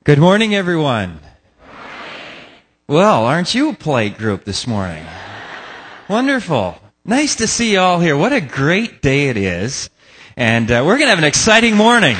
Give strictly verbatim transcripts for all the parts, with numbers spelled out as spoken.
Good morning, everyone. Well, aren't you a polite group this morning? Wonderful. Nice to see you all here. What a great day it is. And uh, we're going to have an exciting morning.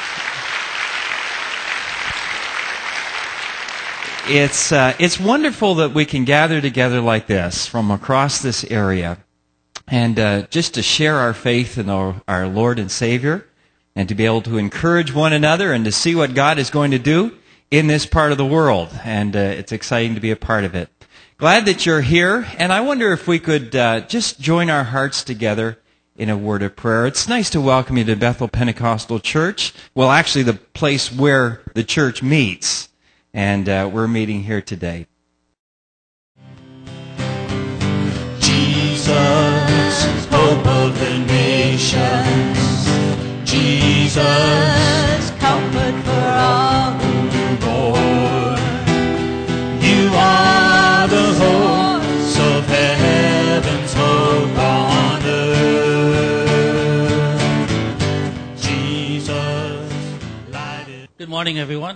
It's uh, it's wonderful that we can gather together like this from across this area and uh, just to share our faith in our, our Lord and Savior and to be able to encourage one another and to see what God is going to do in this part of the world. And uh, it's exciting to be a part of it. Glad that you're here, and I wonder if we could uh, just join our hearts together in a word of prayer. It's nice to welcome you to Bethel Pentecostal Church. Well, actually the place where the church meets. And uh, we're meeting here today. Jesus, hope of the nations. Jesus, comfort for all who mourn. You are the hosts of heaven's hope on earth. Jesus, light it. Good morning, everyone.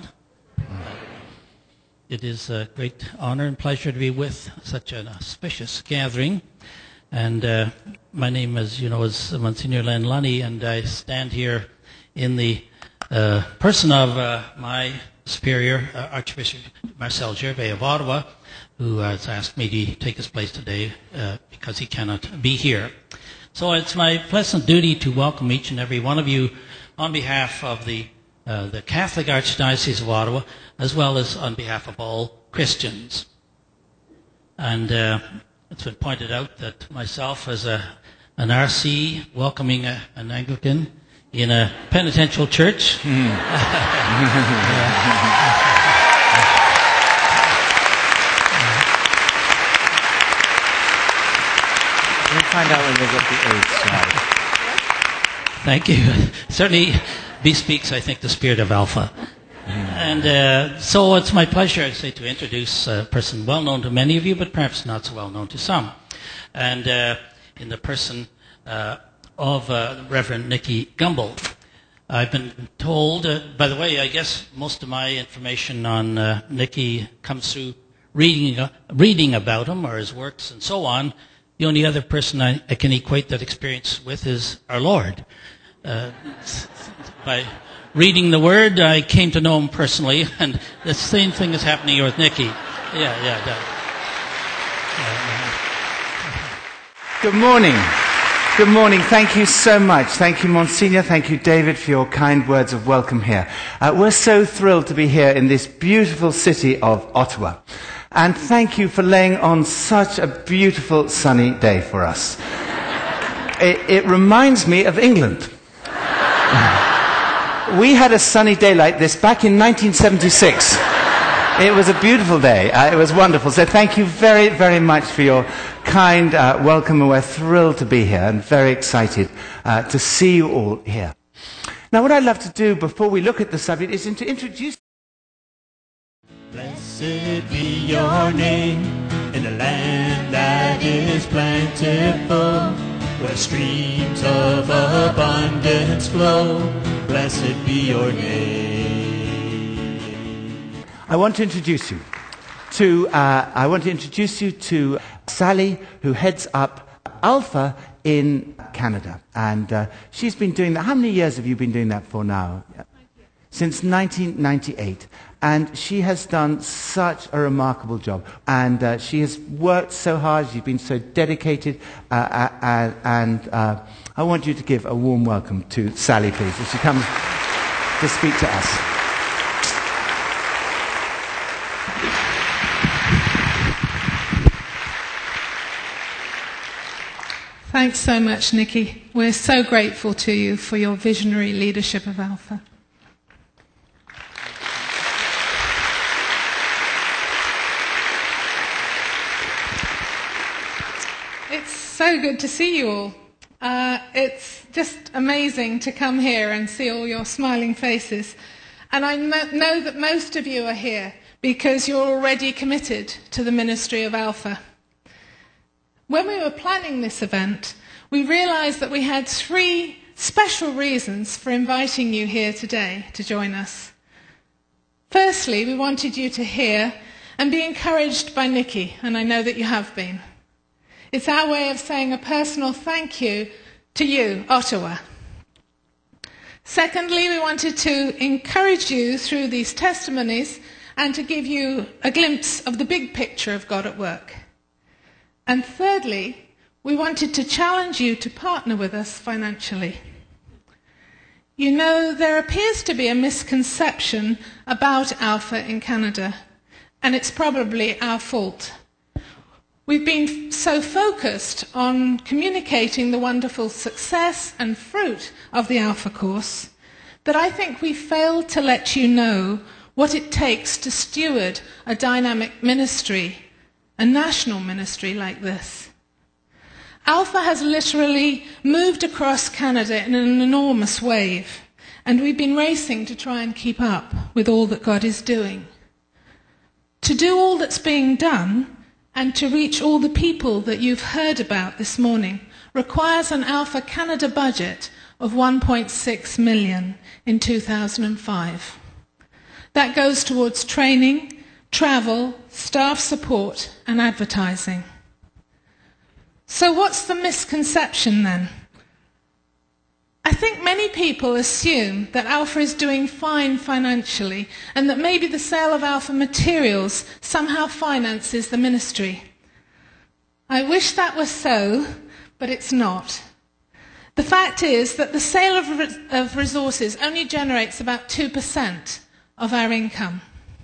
It is a great honor and pleasure to be with such an auspicious gathering. And uh, my name, as you know, is Monsignor Len Lunny, and I stand here in the uh, person of uh, my superior, uh, Archbishop Marcel Gervais of Ottawa, who has asked me to take his place today uh, because he cannot be here. So it's my pleasant duty to welcome each and every one of you on behalf of the uh, the Catholic Archdiocese of Ottawa, as well as on behalf of all Christians. And uh, it's been pointed out that myself as a, an R C welcoming a, an Anglican in a penitential church. Mm. We'll find out when we get the age slide. Thank you. Certainly bespeaks, I think, the spirit of Alpha. And uh, so it's my pleasure, I say, to introduce a person well known to many of you, but perhaps not so well known to some. And uh, in the person uh, of uh, Reverend Nicky Gumbel. I've been told, uh, by the way, I guess most of my information on uh, Nicky comes through reading, uh, reading about him or his works and so on. The only other person I, I can equate that experience with is our Lord. Uh, by reading the Word, I came to know him personally, and the same thing is happening here with Nicky. Yeah, yeah, yeah. Good morning. Good morning. Thank you so much. Thank you, Monsignor. Thank you, David, for your kind words of welcome here. Uh, we're so thrilled to be here in this beautiful city of Ottawa. And thank you for laying on such a beautiful sunny day for us. It, it reminds me of England. We had a sunny day like this back in nineteen seventy-six. It was a beautiful day. Uh, it was wonderful. So thank you very, very much for your kind uh, welcome. And we're thrilled to be here and very excited uh, to see you all here. Now, what I'd love to do before we look at the subject is to introduce... Blessed be your name in a land that is plentiful, where streams of abundance flow. Blessed be your name. I want to introduce you to uh, I want to introduce you to Sally, who heads up Alpha in Canada, and uh, she's been doing that. How many years have you been doing that for now? Since nineteen ninety-eight, and she has done such a remarkable job, and uh, she has worked so hard. She's been so dedicated, uh, uh, and uh, I want you to give a warm welcome to Sally, please, as she comes to speak to us. Thanks so much, Nicky. We're so grateful to you for your visionary leadership of Alpha. It's so good to see you all. Uh, it's just amazing to come here and see all your smiling faces. And I mo- know that most of you are here because you're already committed to the ministry of Alpha. When we were planning this event, we realized that we had three special reasons for inviting you here today to join us. First firstly, we wanted you to hear and be encouraged by Nikki, and I know that you have been. It's our way of saying a personal thank you to you, Ottawa. Secondly, we wanted to encourage you through these testimonies and to give you a glimpse of the big picture of God at work. And thirdly, we wanted to challenge you to partner with us financially. You know, there appears to be a misconception about Alpha in Canada, and it's probably our fault. We've been so focused on communicating the wonderful success and fruit of the Alpha course that I think we failed to let you know what it takes to steward a dynamic ministry, a national ministry like this. Alpha has literally moved across Canada in an enormous wave, and we've been racing to try and keep up with all that God is doing. To do all that's being done, and to reach all the people that you've heard about this morning, requires an Alpha Canada budget of one point six million in two thousand five. That goes towards training, travel, staff support, and advertising. So what's the misconception then? I think many people assume that Alpha is doing fine financially and that maybe the sale of Alpha materials somehow finances the ministry. I wish that was so, but it's not. The fact is that the sale of, re- of resources only generates about two percent of our income.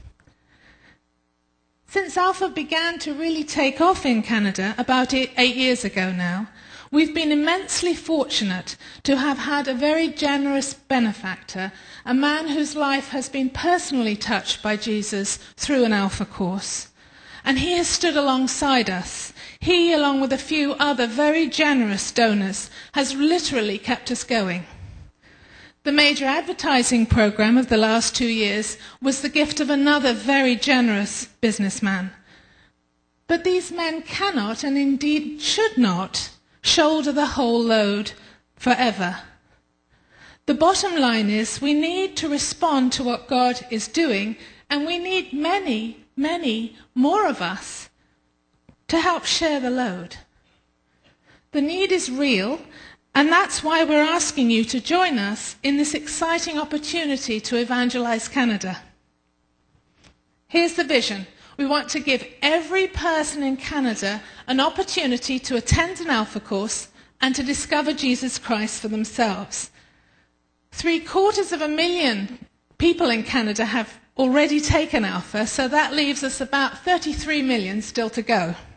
Since Alpha began to really take off in Canada about eight, eight years ago now, we've been immensely fortunate to have had a very generous benefactor, a man whose life has been personally touched by Jesus through an Alpha course. And he has stood alongside us. He, along with a few other very generous donors, has literally kept us going. The major advertising program of the last two years was the gift of another very generous businessman. But these men cannot, and indeed should not, shoulder the whole load forever. The bottom line is we need to respond to what God is doing, and we need many, many more of us to help share the load. The need is real, and that's why we're asking you to join us in this exciting opportunity to evangelize Canada. Here's the vision. We want to give every person in Canada an opportunity to attend an Alpha course and to discover Jesus Christ for themselves. Three quarters of a million people in Canada have already taken Alpha, so that leaves us about thirty-three million still to go.